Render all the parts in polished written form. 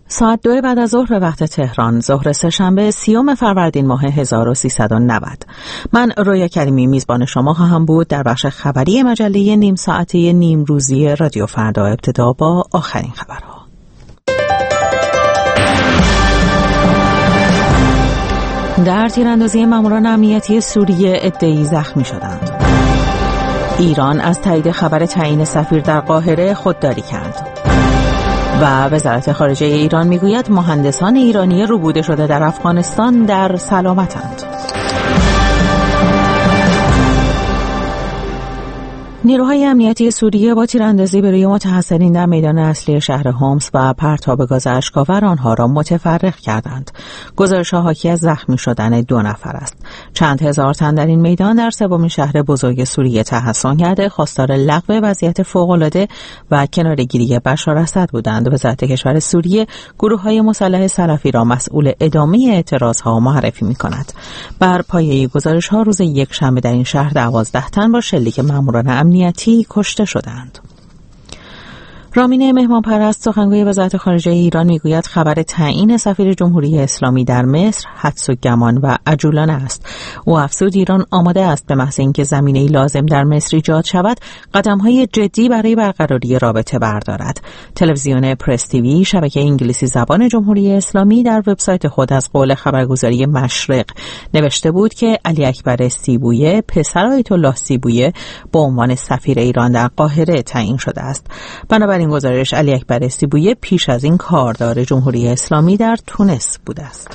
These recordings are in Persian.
ساعت 2 بعد از ظهر به وقت تهران، ظهر سه‌شنبه 30 فروردین ماه 1390. من رویا کریمی میزبان شما خواهم بود در بخش خبری مجله نیم ساعته نیم روزی رادیو فردا. ابتدا با آخرین خبرها. در تیراندازی ماموران امنیتی سوریه عده‌ای زخمی شدند. ایران از تایید خبر تعیین سفیر در قاهره خودداری کرد. و وزارت خارجه ایران میگوید مهندسان ایرانی ربوده شده در افغانستان در سلامتند. نیروهای امنیتی سوریه با تیراندازی به روی متحصلین در میدان اصلی شهر حمص و پرتاب گاز اشک‌آور آنها را متفرق کردند. گزارش‌ها حاکی از زخمی شدن 2 نفر است. چند هزار تن در این میدان در سومین شهر بزرگ سوریه تحصن کرده خواستار لغو وضعیت فوق‌العاده و کناره‌گیری بشار اسد بودند. وزارت کشور سوریه گروه‌های مسلح سلفی را مسئول ادامه اعتراض‌ها معرفی می‌کند. بر پایه گزارش‌ها روز یکشنبه در این شهر 12 تن با شلیک ماموران امنیتی کشته شدند. رامین مهمانپرست سخنگوی وزارت خارجه ایران میگوید خبر تعیین سفیر جمهوری اسلامی در مصر حدس و گمان و عجولانه است. او افزود ایران آماده است به محض اینکه زمینه‌ای لازم در مصر ایجاد شود قدم‌های جدی برای برقراری رابطه بردارد. تلویزیون پرس تیوی شبکه انگلیسی زبان جمهوری اسلامی در وبسایت خود از قول خبرگزاری مشرق نوشته بود که علی اکبر سیبویه پسر آیت الله سیبویه به عنوان سفیر ایران در قاهره تعیین شده است. بنابراین این گزارش علی اکبر سیبویه پیش از این کاردار جمهوری اسلامی در تونس بوده است.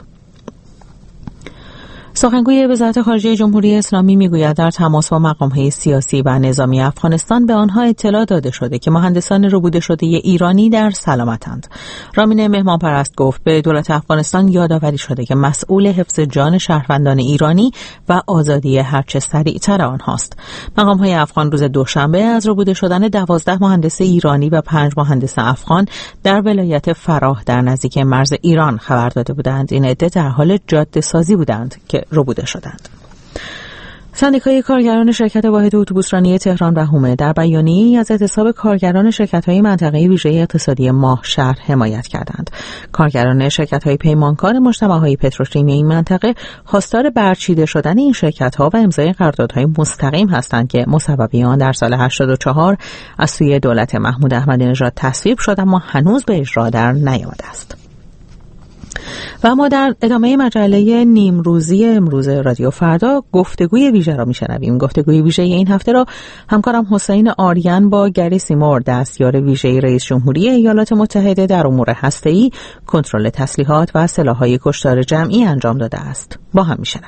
سخنگوی وزارت خارجه جمهوری اسلامی میگوید در تماس با مقام‌های سیاسی و نظامی افغانستان به آنها اطلاع داده شده که مهندسان ربوده شده ایرانی در سلامتند. رامین مهمانپرست گفت به دولت افغانستان یادآوری شده که مسئول حفظ جان شهروندان ایرانی و آزادی هرچه سریعتر آنهاست. مقام‌های افغان روز دوشنبه از ربوده شدن 12 مهندس ایرانی و 5 مهندس افغان در ولایت فراه در نزدیک مرز ایران خبر داده بودند. این عده در حال جاده‌سازی بودند که ربوده شدند. سندیکای کارگران شرکت واحد اتوبوسرانی تهران و حومه در بیانیه‌ای از اعتصاب کارگران شرکت‌های منطقه ویژه اقتصادی ماهشهر حمایت کردند. کارگران شرکت‌های پیمانکار مجتمع‌های پتروشیمی این منطقه خواستار برچیده شدن این شرکت‌ها و امضای قراردادهای مستقیم هستند که مسببی آن در سال 84 از سوی دولت محمود احمدی نژاد تصویب شد اما هنوز به اجرا در نیامده است. و ما در ادامه مجله نیم روزی امروز رادیو فردا گفتگوی ویژه را میشنویم. گفتگوی ویژه این هفته را همکارم حسین آریان با گری سیمور، دستیار ویژه رئیس جمهوری ایالات متحده در امور هسته‌ای، کنترل تسلیحات و سلاح‌های کشتار جمعی انجام داده است. با هم میشنویم.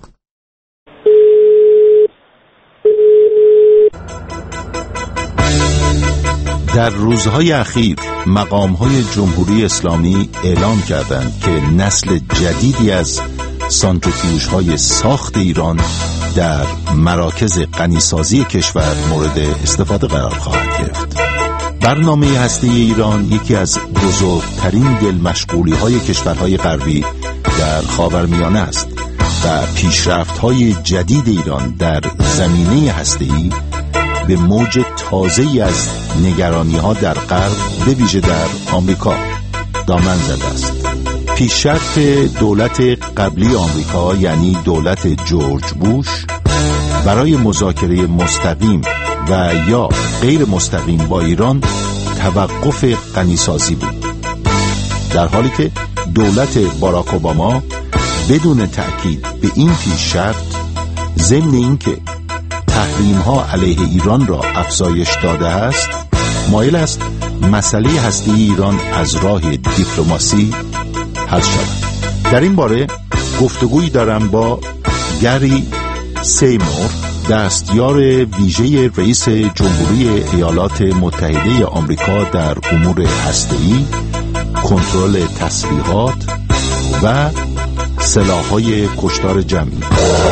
در روزهای اخیر مقام‌های جمهوری اسلامی اعلام کردند که نسل جدیدی از سانتریفیوژهای ساخت ایران در مراکز غنیسازی کشور مورد استفاده قرار خواهد گرفت. برنامه هسته ایران یکی از بزرگترین دلمشغولی‌های کشورهای غربی در خاورمیانه است و پیشرفت‌های جدید ایران در زمینه هسته‌ای به موج تازه‌ای از نگرانی‌ها در غرب به ویژه در آمریکا دامن زده است. پیشرفت دولت قبلی آمریکا یعنی دولت جورج بوش برای مذاکره مستقیم و یا غیر مستقیم با ایران توقف غنیسازی بود، در حالی که دولت باراک اوباما بدون تأکید به این پیشرفت ضمن اینکه تحریم‌ها علیه ایران را افزایش داده است، مایل است مسئله هسته ایران از راه دیپلماسی حل شود. در این باره گفتگویی دارم با گری سیمور، دستیار ویژه رئیس جمهوری ایالات متحده آمریکا در امور هسته‌ای، کنترل تسلیحات و سلاح‌های کشتار جمعی.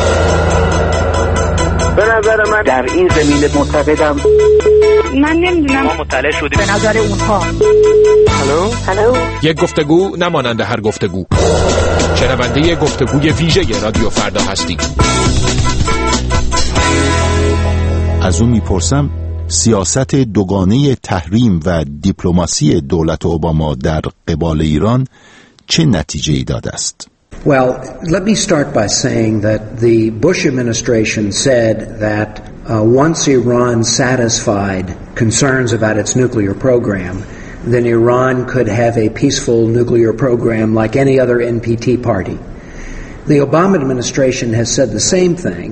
به نظر من در این زمینه معتقدم. من نمیدونم، ما مطلع شدیم به نظر اونها. هلو یک گفتگو نمانند هر گفتگو. شنونده گفتگوی ویژه رادیو فردا هستید. از اون میپرسم سیاست دوگانه تحریم و دیپلماسی دولت اوباما در قبال ایران چه نتیجه‌ای داده است؟ Well, let me start by saying that the Bush administration said that once Iran satisfied concerns about its nuclear program, then Iran could have a peaceful nuclear program like any other NPT party. The Obama administration has said the same thing.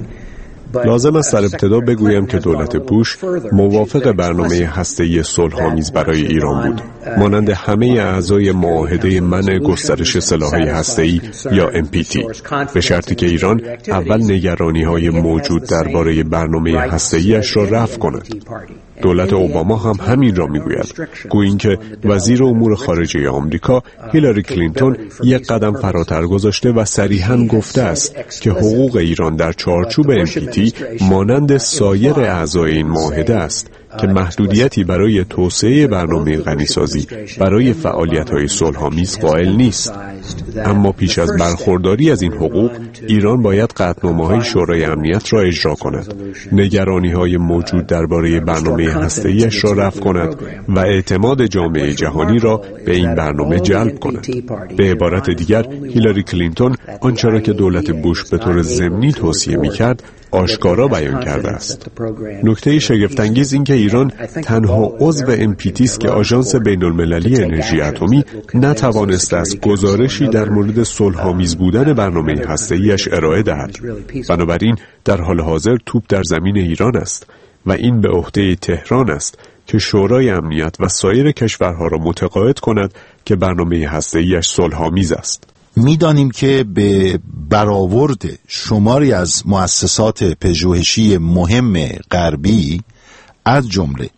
لازم است در ابتدا بگویم که دولت بوش موافق برنامه هسته‌ای صلح‌آمیز برای ایران بود، مانند همه اعضای معاهده منع گسترش سلاح‌های هسته‌ای یا NPT، به شرطی که ایران اول نگرانی‌های موجود درباره برنامه هسته‌ایش را رفع کند. دولت اوباما هم همین را میگوید، گویا اینکه وزیر امور خارجه آمریکا هیلاری کلینتون یک قدم فراتر گذاشته و صریحاً گفته است که حقوق ایران در چارچوب NPT مانند سایر اعضای این معاهده است که محدودیتی برای توسعه برنامه غنیسازی برای فعالیت‌های صلح‌آمیز قائل نیست. اما پیش از برخورداری از این حقوق، ایران باید قطعنامه‌های شورای امنیت را اجرا کند، نگرانی‌های موجود درباره برنامه هسته‌ایش را رفع کند و اعتماد جامعه جهانی را به این برنامه جلب کند. به عبارت دیگر، هیلاری کلینتون آنچه را که دولت بوش به طور ضمنی توصیه می‌کرد، آشکارا بیان کرده است. نکته شگفت‌انگیز این که ایران تنها عضو NPT است که آژانس بین‌المللی انرژی اتمی نتوانسته است گزارشی در مورد صلح‌آمیز بودن برنامه هسته‌ایش ارائه دهد. بنابراین در حال حاضر توپ در زمین ایران است و این به عهده تهران است که شورای امنیت و سایر کشورها را متقاعد کند که برنامه هسته‌ایش صلح‌آمیز است. می‌دانیم که به برآورد شماری از مؤسسات پژوهشی مهم غربی از جمله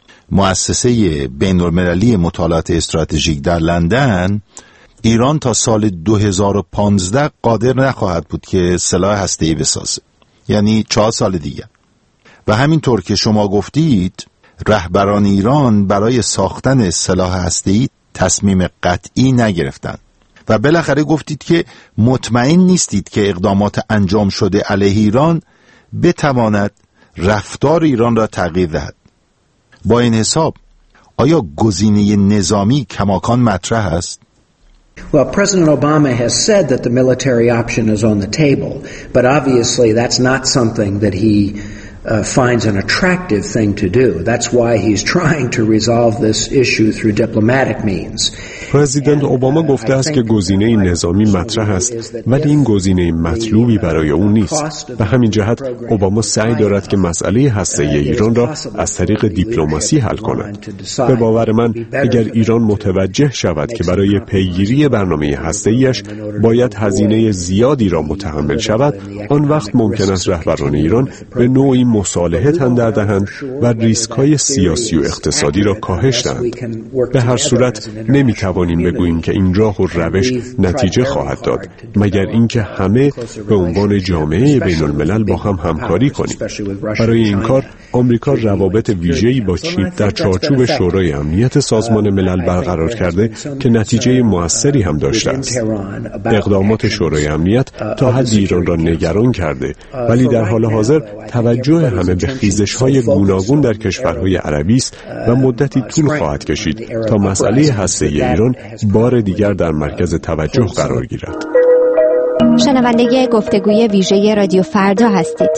مؤسسه بین‌المللی مطالعات استراتژیک در لندن، ایران تا سال 2015 قادر نخواهد بود که سلاح هسته‌ای بسازه، یعنی 4 سال دیگه. و همینطور که شما گفتید، رهبران ایران برای ساختن سلاح هسته‌ای تصمیم قطعی نگرفتند و بالاخره گفتید که مطمئن نیستید که اقدامات انجام شده علیه ایران بتواند رفتار ایران را تغییر دهد. با این حساب آیا گزینه نظامی کماکان مطرح است؟ Well, President Obama has said that the military option is on the table, but obviously that's not something that he finds an attractive thing to do. That's why he's trying to resolve this issue through diplomatic means. پرزیدنت اوباما گفته است که گزینه نظامی مطرح است، ولی این گزینه مطلوبی برای او نیست. به همین جهت اوباما سعی دارد که مسئله هسته‌ای ایران را از طریق دیپلماسی حل کند. به باور من اگر ایران متوجه شود که برای پیگیری برنامه هسته‌ایش باید هزینه زیادی را متحمل شود، آن وقت ممکن است رهبران ایران به نوعی مصالحه تن دهند و ریسک‌های سیاسی و اقتصادی را کاهش دهند. به هر صورت نمی‌توانیم بگوییم که این راه و روش نتیجه خواهد داد مگر اینکه همه به عنوان جامعه بین‌الملل با هم همکاری کنیم. برای این کار آمریکا روابط ویژه‌ای با چین در چارچوب شورای امنیت سازمان ملل برقرار کرده که نتیجه موثری هم داشته است. اقدامات شورای امنیت تا حدی ایران را نگران کرده، ولی در حال حاضر توجه همه به خیزش‌های گوناگون در کشورهای عربی است و مدتی طول خواهد کشید تا مسئله هسته‌ای ایران بار دیگر در مرکز توجه قرار گیرد. شنونده گفتگوی ویژه رادیو فردا هستید.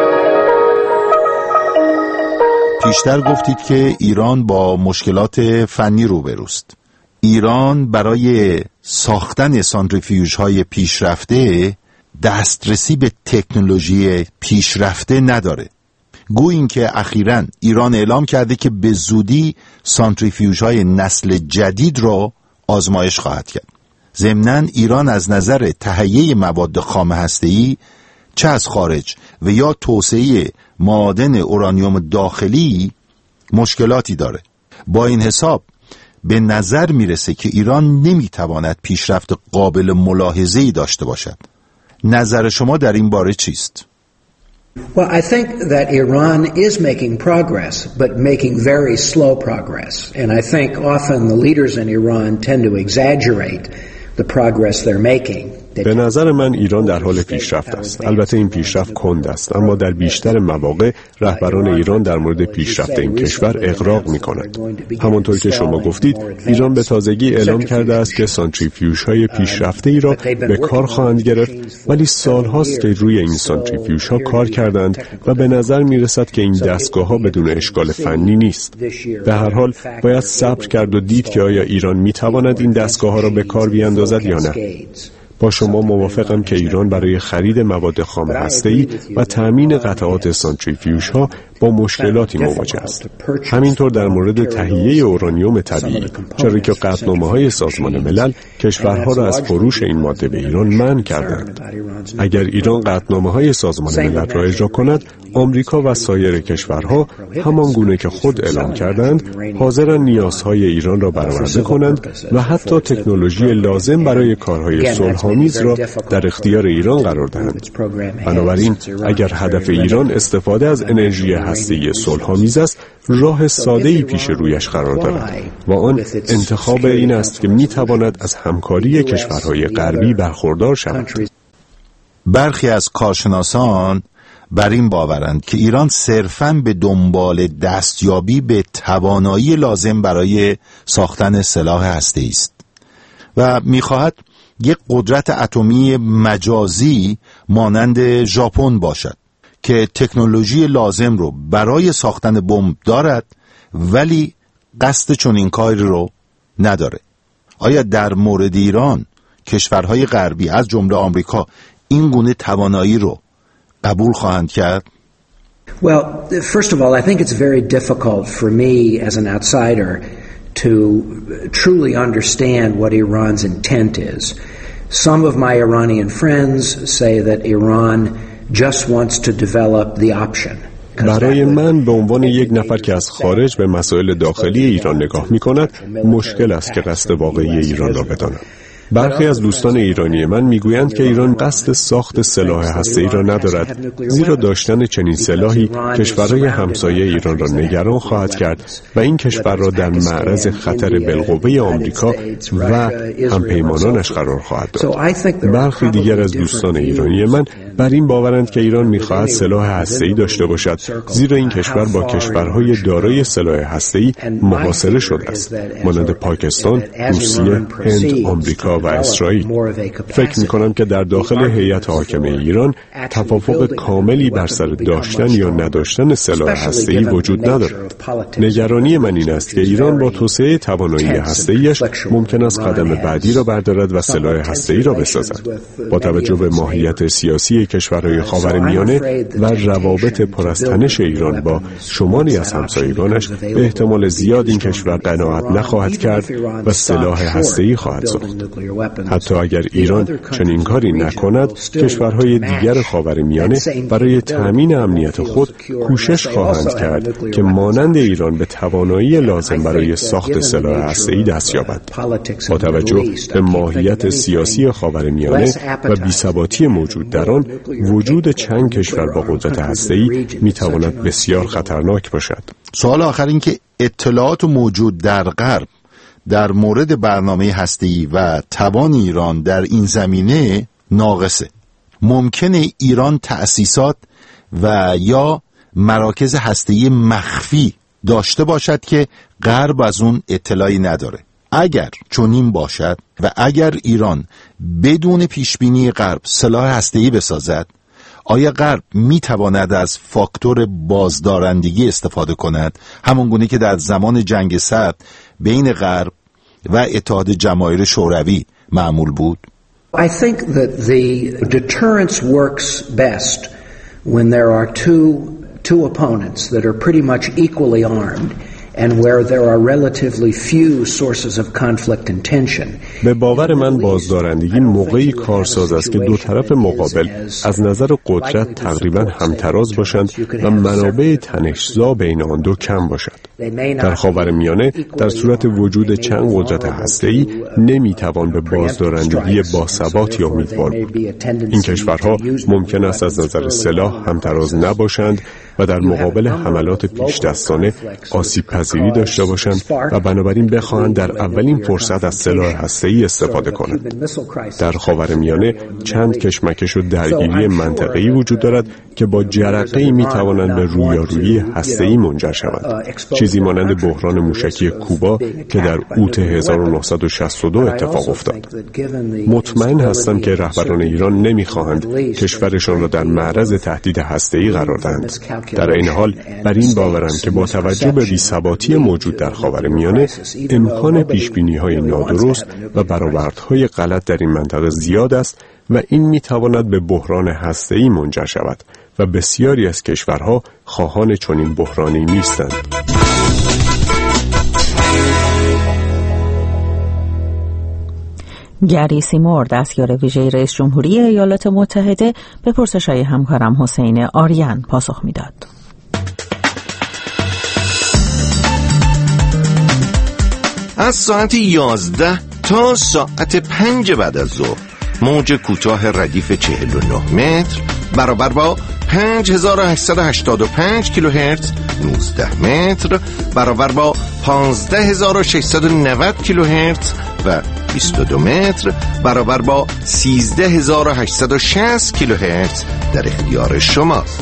پیشتر گفتید که ایران با مشکلات فنی روبروست. ایران برای ساختن سانتریفیوژهای پیشرفته دسترسی به تکنولوژی پیشرفته نداره. گویا اینکه اخیراً ایران اعلام کرده که به زودی سانتریفیوژهای نسل جدید را آزمایش خواهد کرد. ضمناً ایران از نظر تهیه مواد خام هسته‌ای چه از خارج و یا توسعه معادن اورانیوم داخلی مشکلاتی داره. با این حساب به نظر میرسه که ایران نمیتواند پیشرفت قابل ملاحظه‌ای داشته باشد. نظر شما در این باره چیست؟ Well, I think that Iran is making progress, but making very slow progress. And I think often the leaders in Iran tend to exaggerate the progress they're making. به نظر من ایران در حال پیشرفت است. البته این پیشرفت کند است، اما در بیشتر مواقع رهبران ایران در مورد پیشرفت این کشور اغراق می‌کنند. همانطور که شما گفتید، ایران به تازگی اعلام کرده است که سانتریفیوژهای پیشرفته‌ای را به کار خواهند گرفت، ولی سال‌هاست که روی این سانتریفیوژها کار کردند و به نظر می‌رسد که این دستگاه‌ها بدون اشکال فنی نیست. به هر حال باید صبر کرد و دید که آیا ایران می‌تواند این دستگاه‌ها را به کار بیاندازد یا نه. با شما موافقم که ایران برای خرید مواد خام هسته‌ای و تأمین قطعات سانتریفیوژها با مشکلاتی مواجه است. همینطور در مورد تهیه اورانیوم طبیعی، چرا که قطعنامه‌های سازمان ملل کشورها را از فروش این ماده به ایران منع کردند. اگر ایران قطعنامه‌های سازمان ملل را اجرا کند، آمریکا و سایر کشورها همان گونه که خود اعلام کردند، حاضرند نیازهای ایران را برآورده کنند و حتی تکنولوژی لازم برای کارهای صلح‌آمیز را در اختیار ایران قرار دهند. بنابراین اگر هدف ایران استفاده از انرژی هسته‌ای صلح‌آمیز است، راه ساده‌ای پیش رویش قرار دارد و آن انتخاب این است که می‌تواند از همکاری کشورهای غربی برخوردار شود. برخی از کارشناسان بر این باورند که ایران صرفاً به دنبال دستیابی به توانایی لازم برای ساختن سلاح هسته‌ای است و می‌خواهد یک قدرت اتمی مجازی مانند ژاپن باشد که تکنولوژی لازم رو برای ساختن بمب دارد ولی قصد چنین کاری رو نداره. آیا در مورد ایران کشورهای غربی از جمله آمریکا این گونه توانایی رو قبول خواهند کرد؟ Well, first of all, I think it's very difficult for me as an outsider to truly understand what Iran's intent is. Some of my Iranian friends say that Iran just wants to develop the option. برای من به عنوان یک نفر که از خارج به مسائل داخلی ایران نگاه می‌کند، مشکل است که قصد واقعی ایران را بدانم. برخی از دوستان ایرانی من میگویند که ایران قصد ساخت سلاح هسته‌ای را ندارد، زیرا داشتن چنین سلاحی کشورهای همسایه ایران را نگران خواهد کرد و این کشور را در معرض خطر بالقوه آمریکا و همپیمانانش قرار خواهد داد. برخی دیگر از دوستان ایرانی من بر این باورند که ایران می‌خواهد سلاح هسته‌ای داشته باشد، زیرا این کشور با کشورهای دارای سلاح هسته‌ای محاصره شده است، مانند پاکستان، روسیه، هند، آمریکا و اسرائیل. فکر می‌کنم که در داخل هیئت حاکمه ایران توافق کاملی بر سر داشتن یا نداشتن سلاح هسته‌ای وجود ندارد. نگرانی من این است که ایران با توسعه توانایی هسته‌ایش ممکن است قدم بعدی را بردارد و سلاح هسته‌ای را بسازد. با توجه به ماهیت سیاسی کشورهای خاورمیانه و روابط پر از تنش ایران با شمالی از همسایگانش، به احتمال زیاد این کشور قناعت نخواهد کرد و سلاح هسته‌ای خواهد ساخت. حتی اگر ایران چنین کاری نکند، کشورهای دیگر خاورمیانه برای تأمین امنیت خود کوشش خواهند کرد که مانند ایران به توانایی لازم برای ساخت سلاح هسته‌ای دست یابند. با توجه به ماهیت سیاسی خاورمیانه و بی‌ثباتی موجود در آن، وجود چند کشور با قدرت هسته‌ای می‌تواند بسیار خطرناک باشد. سوال آخر این که اطلاعات موجود در غرب در مورد برنامه هسته‌ای و توان ایران در این زمینه ناقصه. ممکنه ایران تأسیسات و یا مراکز هسته‌ای مخفی داشته باشد که غرب از اون اطلاعی نداره. اگر چنین باشد و اگر ایران بدون پیشبینی غرب سلاح هسته‌ای بسازد، آیا غرب میتواند از فاکتور بازدارندگی استفاده کند، همون گونه که در زمان جنگ سرد بین غرب و اتحاد جماهیر شوروی معمول بود؟ I think that the deterrence works best when there are two opponents that are pretty much equally armed and where there are relatively few sources of conflict and tension. به باور من بازدارندگی موقعی کارساز است که دو طرف مقابل از نظر قدرت تقریبا همتراز باشند و منابع تنش‌زا بین آن دو کم باشد. در خاورمیانه در صورت وجود چند قدرت هسته‌ای نمیتوان به بازدارندگی باثباتی امیدوار بود. این کشورها ممکن است از نظر سلاح همتراز نباشند و در مقابل حملات پیش‌دستانه آسیب پذیری داشته باشند و بنابراین بخواهند در اولین فرصت از سلاح هسته‌ای استفاده کنند. در خاورمیانه چند کشمکش و درگیری منطقه‌ای وجود دارد که با جرقه‌ای می‌توانند به رویارویی هسته‌ای منجر شوند. چیزی مانند بحران موشکی کوبا که در اوت 1962 اتفاق افتاد. مطمئن هستم که رهبران ایران نمی‌خواهند کشورشان را در معرض تهدید هسته‌ای قرار دهند. در این حال بر این باورم که با توجه به بی‌ثباتی موجود در خاورمیانه امکان پیش‌بینی‌های نادرست و برآوردهای غلط در این منطقه زیاد است و این می‌تواند به بحران هسته‌ای منجر شود و بسیاری از کشورها خواهان چنین بحرانی نیستند. گری سیمور، دستیار ویژه رئیس جمهوری ایالات متحده، به پرسش‌های همکارم حسین آریان پاسخ می‌داد. از ساعت 11 تا ساعت 5 بعد از ظهر موج کوتاه ردیف 49 متر برابر با 5885 کیلوهرتز 19 متر برابر با 15690 کیلوهرتز و 22 متر برابر با 13860 کیلوهرتز در اختیار شماست.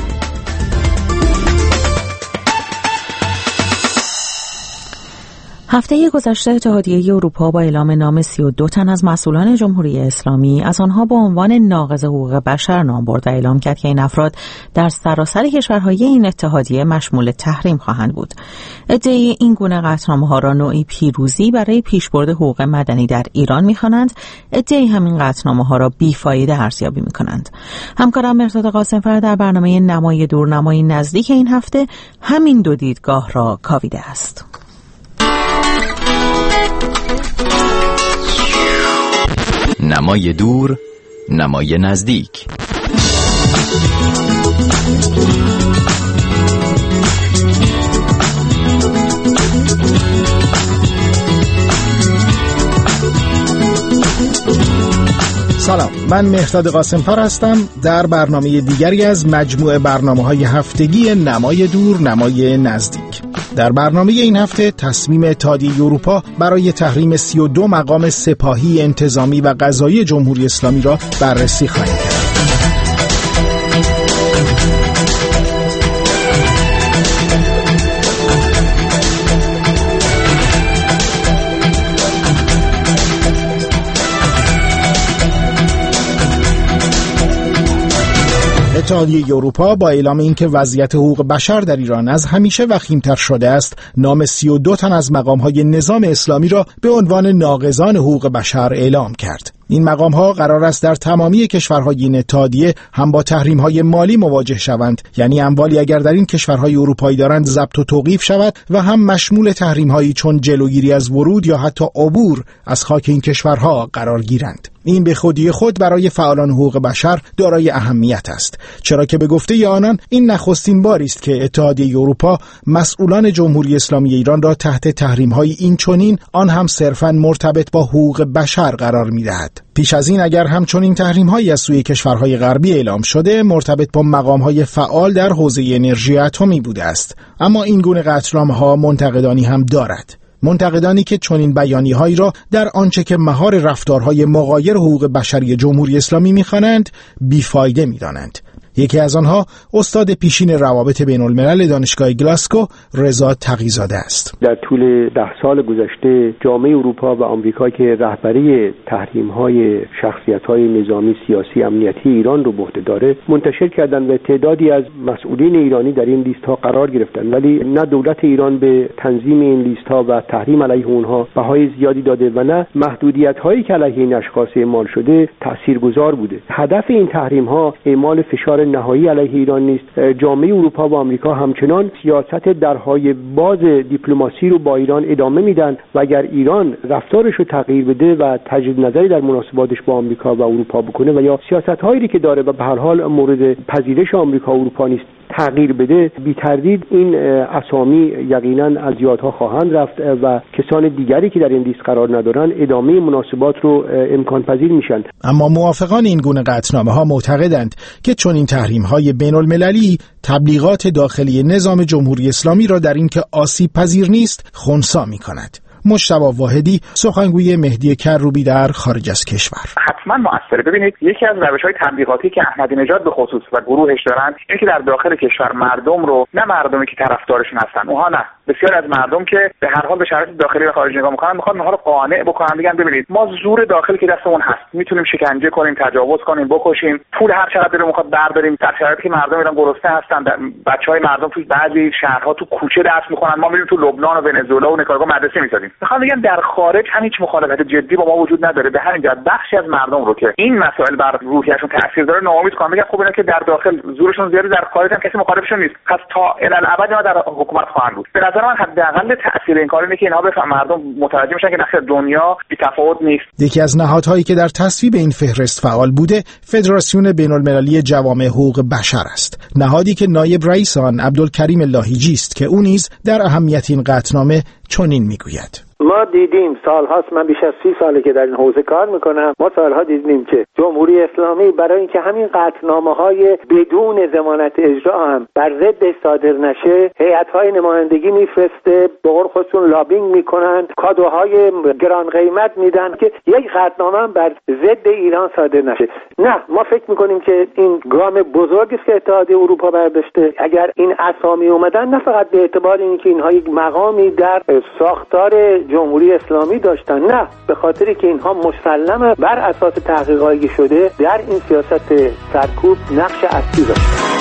هفته گذشته اتحادیه اروپا با اعلام نام 32 تن از مسئولان جمهوری اسلامی از آنها به عنوان ناقض حقوق بشر نام برد و اعلام کرد که این افراد در سراسر کشورهای این اتحادیه مشمول تحریم خواهند بود. ادعای این گونه قطعنامه‌ها را نوعی پیروزی برای پیشبرد حقوق مدنی در ایران می‌خوانند. ادعای همین قطعنامه‌ها را بی‌فایده ارزیابی می‌کنند. همکارم مهرداد قاسم‌فر در برنامه نمای دور نمای نزدیک این هفته همین دو دیدگاه را کاویده است. نمای دور، نمای نزدیک. سلام، من مهرداد قاسم‌فر هستم در برنامه دیگری از مجموعه برنامه‌های هفتگی نمای دور، نمای نزدیک. در برنامه این هفته تصمیم اتحادیه اروپا برای تحریم 32 مقام سپاهی، انتظامی و قضایی جمهوری اسلامی را بررسی خواهیم کرد. اتحادیه اروپا با اعلام اینکه وضعیت حقوق بشر در ایران از همیشه وخیم‌تر شده است، نام 32 تن از مقام‌های نظام اسلامی را به عنوان ناقضان حقوق بشر اعلام کرد. این مقام‌ها قرار است در تمامی کشورهای این اتحادیه هم با تحریم‌های مالی مواجه شوند، یعنی اموالی اگر در این کشورهای اروپایی دارند ضبط و توقیف شود، و هم مشمول تحریم‌هایی چون جلوگیری از ورود یا حتی عبور از خاک این کشورها قرار گیرند. این به خودی خود برای فعالان حقوق بشر دارای اهمیت است، چرا که به گفته آنان این نخستین باری است که اتحادیه اروپا مسئولان جمهوری اسلامی ایران را تحت تحریم‌های این چنین، آن هم صرفاً مرتبط با حقوق بشر قرار می‌دهد. پیش از این اگر همچنین تحریم‌هایی از سوی کشورهای غربی اعلام شده، مرتبط با مقام‌های فعال در حوزه انرژی اتمی بوده است. اما این گونه قطعنامه‌ها منتقدانی هم دارد. منتقدانی که چنین بیانیه‌هایی را در آنچه که مهار رفتارهای مغایر حقوق بشری جمهوری اسلامی می‌خوانند بیفایده می‌دانند. یکی از آنها استاد پیشین روابط بین‌الملل دانشگاه گلاسکو رضا تقی‌زاده است. در طول 10 سال گذشته جامعه اروپا و آمریکا که رهبری تحریم‌های شخصیت‌های نظامی، سیاسی، امنیتی ایران رو به عهده داره منتشر کردن و تعدادی از مسئولین ایرانی در این لیست‌ها قرار گرفتن، ولی نه دولت ایران به تنظیم این لیست‌ها و تحریم علیه اونها بهای زیادی داده و نه محدودیت‌هایی که علیه این اشخاص اعمال شده تاثیرگذار بوده. هدف این تحریم‌ها اعمال فشار نهایی علیه ایران نیست. جامعه اروپا و آمریکا همچنان سیاست درهای باز دیپلماسی رو با ایران ادامه میدن و اگر ایران رفتارش رو تغییر بده و تجدید نظری در مناسباتش با آمریکا و اروپا بکنه و یا سیاست‌هایی که داره و به هر حال مورد پذیرش آمریکا و اروپا نیست تغییر بده، بی تردید این اسامی یقینا از یادها خواهند رفت و کسان دیگری که در این لیست قرار ندارن ادامه مناسبات رو امکان پذیر میشن. اما موافقان این گونه قطعنامه‌ها معتقدند که چون این تحریم‌های بین‌المللی تبلیغات داخلی نظام جمهوری اسلامی را در اینکه آسیب پذیر نیست خنثی می‌کند. مجتبی واحدی، سخنگوی مهدی کروبی در خارج از کشور: حتما مؤثره. ببینید یکی از روش‌های تبلیغاتی که احمدی نژاد به خصوص و گروهش دارن اینه که در داخل کشور مردم رو، نه مردمی که طرفدارشون هستن، اونها نه، بسیار از مردم که به هر حال به شرایط داخلی و خارجی نگاه می‌کنن، می‌خوان اونها رو قانع بکنن، بگن ببینید ما زور داخلی که دستمون هست میتونیم شکنجه کنیم، تجاوز کنیم، بکشیم، پول هر چقدر رو می‌خواد برداریم، در شرایطی که مردم ایران گرسنه هستن، بچه‌های مردم تو بعضی شهرها تو کوچه درس می‌خونن، ما میریم تو لبنان و ونزوئلا و نیکاراگوآ مدرسه می‌سازیم. می‌خوام بگم در خارج هم هیچ مخالفت جدی با ما وجود نداره. به همین جهت بخشی از مردم رو که این مسائل بر روحیه‌شون تاثیر داره ناامید کنن، میگن خب اینا که در داخل زورشون زیاده، در خارج هم کسی مخالفشون نیست، پس تا الابد ما در حکومت خواهند بود. به نظر من حداقل تاثیر این کار اینه که اینها بفهمن، مردم متوجه میشن که نخیر دنیا بی‌تفاوت نیست. یکی از نهادهایی که در تصویب این فهرست فعال بوده فدراسیون بین‌المللی جوامع حقوق بشر است، نهادی که نایب رئیس آن عبدالکریم لاهیجی است که او نیز در اهمیت این قطعنامه چنین میگوید: ما دیدیم سالهاست، من بیش از 30 ساله که در این حوزه کار میکنم، ما سالها دیدیم که جمهوری اسلامی برای اینکه همین قطعنامه‌های بدون ضمانت اجرا هم بر ضد صادر نشه، هیئت‌های نمایندگی میفرسته، به قول خودشون لابینگ میکنن، کادوهای گران قیمت میدن که یک قطعنامه هم بر ضد ایران صادر نشه. نه، ما فکر میکنیم که این گام بزرگی است که اتحادیه اروپا برداشته. اگر این اسامی اومدن نه فقط به اعتبار اینکه اینها یک مقامی در ساختار جمهوری اسلامی داشتن، نه، به خاطری که اینها مسلمه بر اساس تحقیقاتی شده در این سیاست سرکوب نقش اصلی داشتن.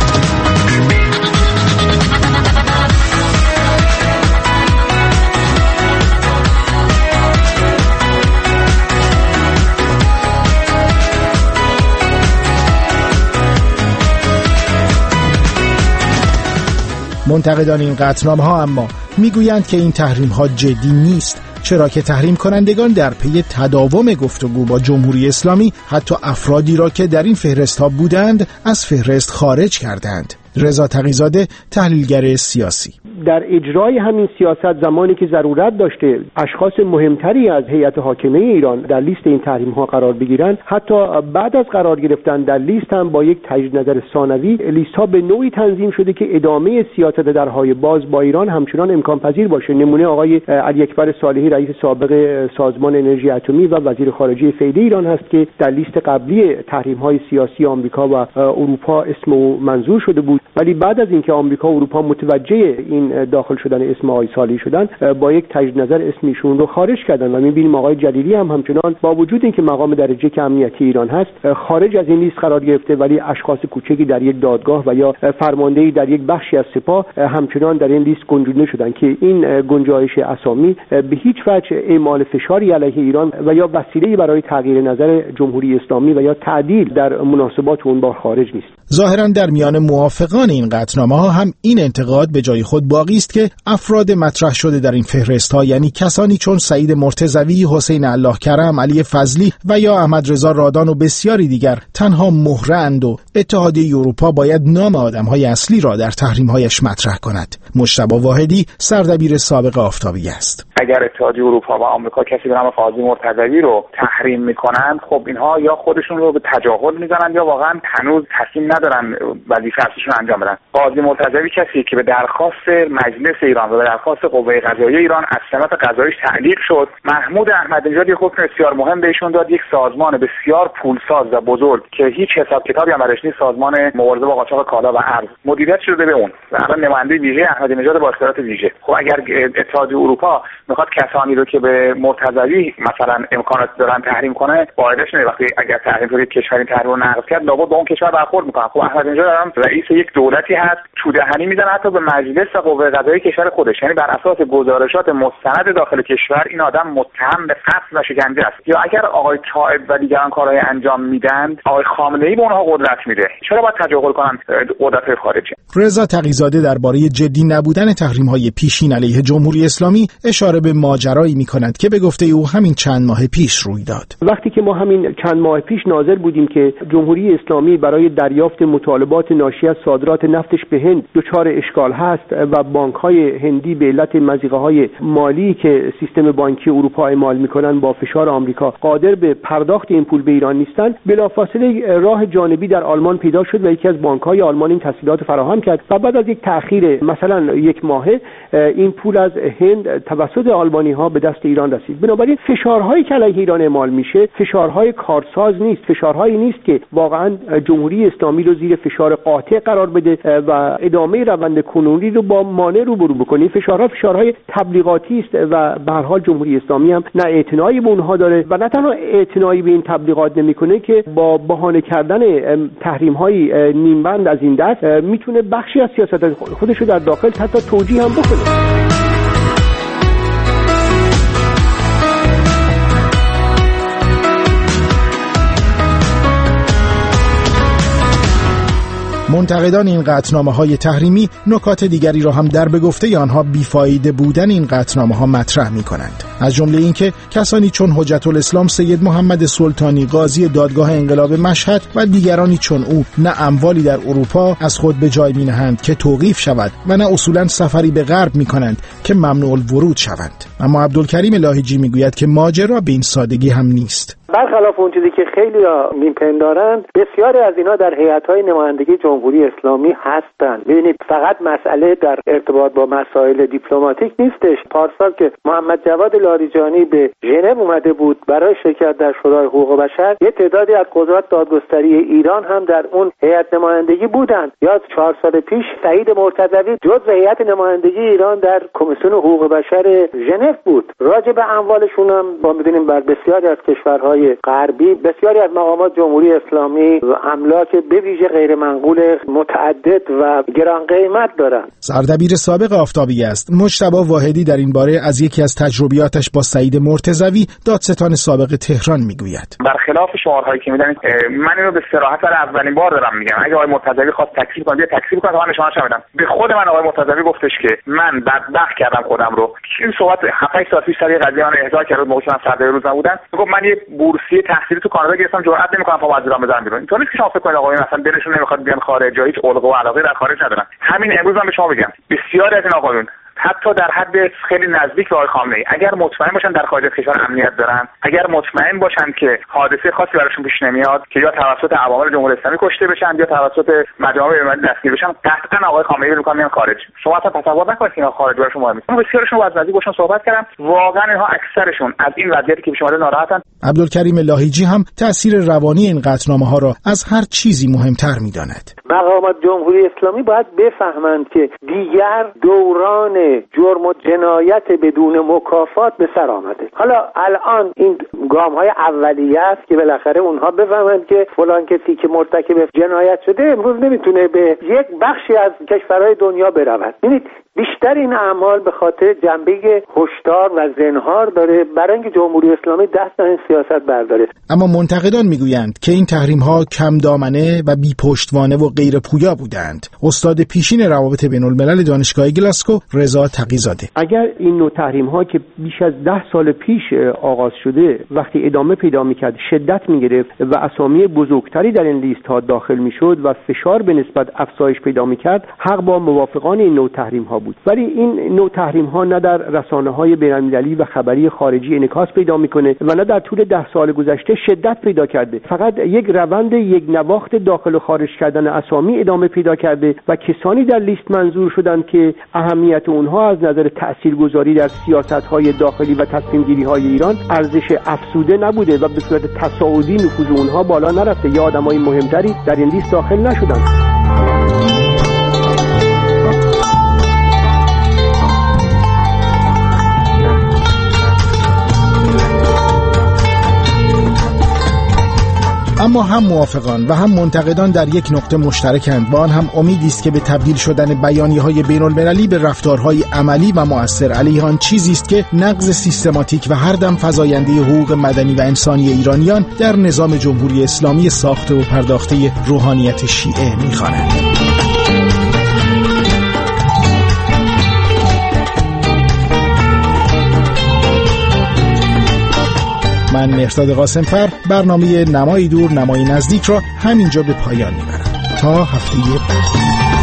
منتقدان این قطعنامه‌ها اما میگویند که این تحریم‌ها جدی نیست، چرا که تحریم کنندگان در پی تداوم گفتگو با جمهوری اسلامی حتی افرادی را که در این فهرست‌ها بودند از فهرست خارج کردند. رضا تقی‌زاده، تحلیلگر سیاسی: در اجرای همین سیاست زمانی که ضرورت داشته اشخاص مهمتری از هیئت حاکمه ایران در لیست این تحریم‌ها قرار بگیرند، حتی بعد از قرار گرفتن در لیست هم با یک تجدید نظر ثانوی لیست‌ها به نوعی تنظیم شده که ادامه سیاست درهای باز با ایران همچنان امکان پذیر باشه. نمونه آقای علی اکبر صالحی، رئیس سابق سازمان انرژی اتمی و وزیر خارجه فعلی ایران هست که در لیست قبلی تحریم‌های سیاسی آمریکا و اروپا اسم او منظور شده بود، ولی بعد از اینکه آمریکا و اروپا متوجه این داخل شدن اسم آقای صالحی شدن، با یک تجدید نظر اسم ایشون رو خارج کردن و می‌بینیم آقای جلیلی هم همچنان با وجود اینکه مقام درجه که امنیتی ایران هست خارج از این لیست قرار گرفته، ولی اشخاص کوچکی در یک دادگاه و یا فرماندهی در یک بخشی از سپاه همچنان در این لیست گنجونده شدن که این گنجایش اسامی به هیچ وجه اعمال فشاری علیه ایران و یا وسیله‌ای برای تغییر نظر جمهوری اسلامی و یا تعدیل در مناسبات اون با خارج نیست. ظاهراً در میان موافقان این قطعنامه‌ها هم این انتقاد به جای خود باقی است که افراد مطرح شده در این فهرست‌ها، یعنی کسانی چون سعید مرتضوی، حسین الله کرم، علی فضلی و یا احمد رضا رادان و بسیاری دیگر تنها مهره‌اند و اتحادیه اروپا باید نام آدم‌های اصلی را در تحریم‌هایش مطرح کند. مجتبی واحدی، سردبیر سابق آفتابی است: اگر اتحادیه اروپا و آمریکا کسی به نام قاضی مرتضوی رو تحریم میکنند، خب اینها یا خودشون رو به تجاهل میزنن یا واقعا هنوز تصمیم ندارن وظیفه اصلیشون انجام بدن. قاضی مرتضوی کسی که به درخواست مجلس ایران و به درخواست قوه قضاییه ایران از سمت قضاییش تعلیق شد، محمود احمدی نژاد یک حکم بسیار مهم بهشون داد، یک سازمان بسیار پولساز و بزرگ که هیچ حساب کتابی هم برش نیست، سازمان مبارزه با قاچاق کالا و ارز، مدیریت شده به اون و الان نماینده ویژه احمدی نژاد با اختیارات ویژه. خب اگر اتحادیه اروپا میخواد کسانی رو که به مرتضوی مثلا امکانات دارن تحریم کنه، قاعده‌اش اینه وقتی اگر تحریم کنه کشوری تحریم رو نقض کرد، لابد با اون کشور برخورد میکنه. خب احمدی نژاد رئیس یک دولتی هست، چودهنی میزنه حتی به مجلس و قوه قوه قضاییه کشور خودش، یعنی بر اساس گزارشات مستند داخل کشور این آدم متهم به قتل و شکنجه است. یا اگر آقای طائب و دیگران کارهای انجام میدن، آقای خامنه‌ای به اونها قدرت میده، چرا باید تجاهل کنن قدرت‌های خارجی؟ رضا تقی‌زاده درباره جدی نبودن تحریم‌های پیشین علیه جمهوری اسلامی اشاره به ماجرایی می‌کند که به گفته او همین چند ماه پیش روی داد. وقتی که ما همین چند ماه پیش ناظر بودیم که جمهوری اسلامی برای دریافت مطالبات ناشی از صادرات نفتش به هند دچار اشکال هست و بانک‌های هندی به علت مضیقه‌های مالی که سیستم بانکی اروپا اعمال می‌کنند با فشار آمریکا قادر به پرداخت این پول به ایران نیستند، بلافاصله راه جانبی در آلمان پیدا شد و یکی از بانک‌های آلمان این تسهیلات فراهم کرد و بعد از یک تأخیر مثلا یک ماهه این پول از هند توسط آلمانی‌ها به دست ایران رسید. بنابراین فشارهایی که علیه ایران اعمال میشه فشارهای کارساز نیست، فشارهایی نیست که واقعا جمهوری اسلامی رو زیر فشار قاطع قرار بده و ادامه روند کنونی رو با مانع روبرو بکنه. فشارهای تبلیغاتی است و به هر حال جمهوری اسلامی هم نه اعتنایی به اونها داره و نه تنها اعتنایی به این تبلیغات نمیکنه که با بهانه کردن تحریم‌های نیمبند از این دست میتونه بخشی از سیاست خودش رو در داخل حتی توجیه هم بکنه. منتقدان این قطعنامه‌های تحریمی نکات دیگری را هم در به گفته آنها بیفایده بودن این قطعنامه‌ها مطرح می‌کنند، از جمله اینکه کسانی چون حجت الاسلام سید محمد سلطانی قاضی دادگاه انقلاب مشهد و دیگرانی چون او نه اموالی در اروپا از خود به جای می‌نهند که توقیف شود و نه اصولاً سفری به غرب می‌کنند که ممنوع الورود شوند. اما عبدالکریم لاهیجی می‌گوید که ماجرا به این سادگی هم نیست. برخلاف اون چیزی که خیلی‌ها میپندارند، بسیاری از اینا در هیئت‌های نمایندگی جمهوری اسلامی هستند. ببینید فقط مسئله در ارتباط با مسائل دیپلماتیک نیستش. پارسال که محمد جواد لاریجانی به ژنو اومده بود برای شرکت در شورای حقوق بشر، یه تعدادی از قضات دادگستری ایران هم در اون هیئت نمایندگی بودند. یا 4 سال پیش سعید مرتضوی جزو هیئت نمایندگی ایران در کمیسیون حقوق بشر ژنو بود. راجع به اموالشون هم ما می‌دونیم بر بسیاری از کشورهای غربی بسیاری از مقامات جمهوری اسلامی و املاک به ویژه غیر منقول متعدد و گران قیمت دارند. سردبیر سابق آفتابی است مجتبی واحدی در این باره از یکی از تجربیاتش با سعید مرتضوی دادستان سابق تهران میگوید. برخلاف شعارهایی که میدن، من اینو به صراحت برای اولین بار دارم میگم. اگه آقای مرتضوی خواست تکذیب کنه، تکذیب کنه، من شماره‌اش بدم. به خود من آقای مرتضوی گفتش که من بدبخت کردم خودم رو. این صحبت 7 سال پیش سر قضیه من احضار کرد، موقعی من سردبیر روز نبودن. گفت من یه بورسیه تحصیلی تو کانادا گرفتم، جرئت نمی‌کنم پا از ایران بزنم بیرون. اینطور نیست که شما فکر کنید آقا این اصلا دلشون نمیخواد بیان خارج، یا هیچ علقه و علاقه در خارج ندارن. همین امروز من به شما بگم بسیاری از این آقایون حتی در حد خیلی نزدیک به آقای خامنه‌ای اگر مطمئن باشن در خارج از کشور امنیت دارن، اگر مطمئن باشن که حادثه خاصی براشون پیش نمیاد که یا توسط عوامل جمهوری اسلامی کشته بشن یا توسط مجامع بین‌المللی دستگیر بشن، قطعا آقای خامنه‌ای رو میان خارج. شما اصلا تصور نکنید که اینا خارج براشون مهم نیست. من بسیارشون از نزدیک باشون صحبت کردم، واقعا اینها اکثرشون از این وضعیتی که پیش اومده ناراحتن. عبدالکریم لاهیجی هم تاثیر روانی این قطعنامه‌ها را از هر چیزی مهمتر می‌داند. مقامات جمهوری اسلامی باید بفهمند که دیگر دوران جرم و جنایت بدون مکافات به سر آمده. حالا الان این گام‌های اولیه است که بالاخره اونها بفهمند که فلان کسی که مرتکب جنایت شده امروز نمیتونه به یک بخشی از کشورهای دنیا برود. ببینید بیشتر این اعمال به خاطر جنبه هشدار و زنهار داره برای اینکه جمهوری اسلامی دست از این سیاست برداره. اما منتقدان میگویند که این تحریم‌ها کم دامنه و بی پشتوانه و غیر پویا بودند. استاد پیشین روابط بین‌الملل دانشگاه گلاسکو رضا تقی‌زاده: اگر این نوع تحریم‌ها که بیش از 10 سال پیش آغاز شده وقتی ادامه پیدا می‌کرد، شدت می‌گرفت و اسامی بزرگتری در این لیست‌ها داخل می‌شد و فشار به نسبت افزایش پیدا می‌کرد، حق با موافقان این نوع تحریم‌ها بود. ولی این نوع تحریم‌ها نه در رسانه‌های بین‌المللی و خبری خارجی انعکاس پیدا می‌کنه و نه در طول 10 سال گذشته شدت پیدا کرده. فقط یک روند یک نواخت داخل و خارج کردن اسامی ادامه پیدا کرده و کسانی در لیست منظور شدند که اهمیت اونها از نظر تاثیرگذاری در سیاست‌های داخلی و تصمیم‌گیری‌های ایران ارزش افزوده نبوده و به صورت تصاعدی نفوذ اونها بالا نرفته یا آدمای مهمتری در این لیست داخل نشدند. اما هم موافقان و هم منتقدان در یک نقطه مشترکند، با آن هم امیدی است که به تبدیل شدن بیانیه‌های بین‌المللی به رفتارهای عملی و مؤثر علیه آن چیزی است که نقض سیستماتیک و هر دم فزاینده حقوق مدنی و انسانی ایرانیان در نظام جمهوری اسلامی ساخته و پرداخته روحانیت شیعه می‌خواند. من مهرداد قاسم‌فر برنامه نمای دور نمای نزدیک را همینجا به پایان میبرم تا هفته بعد.